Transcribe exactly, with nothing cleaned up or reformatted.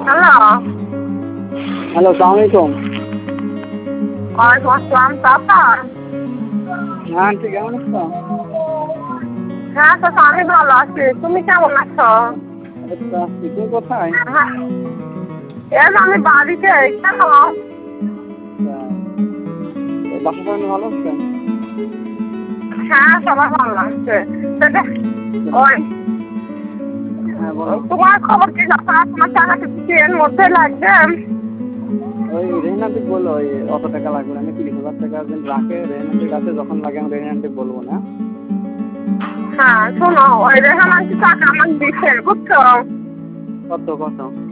Hello. Hello, আসসালামু আলাইকুম। ওয়ালাইকুম আসসালাম চাচা। হ্যাঁ আন্টি, কেমন আছো? হ্যাঁ চাচা, আমি ভালো আছি। তুমি কেমন আছো? এই তো আছি। তুমি কোথায়? হ্যাঁ, এই যে আমি বাড়িতে। কেন? আচ্ছা, তো বাসার সবাই ভালো আছেন? হ্যাঁ, সবাই ভালো আছে। সেটা ওই হ্যাঁ বলো। তোমার খবর কি চাচা? তোমার টাকাটা কি এর মধ্যে লাগবে? ওই রেহান আন্টি বললো ওই অত টাকা লাগবে না, আমি তিরিশ হাজার টাকা যেন রাখে রেহান আন্টির কাছে, যখন লাগে আমি রেহান আন্টি বলবো না। হ্যাঁ শোনো, ওই রেহান আন্টি টাকা আমার দিচ্ছে, বুঝছো? কত কত?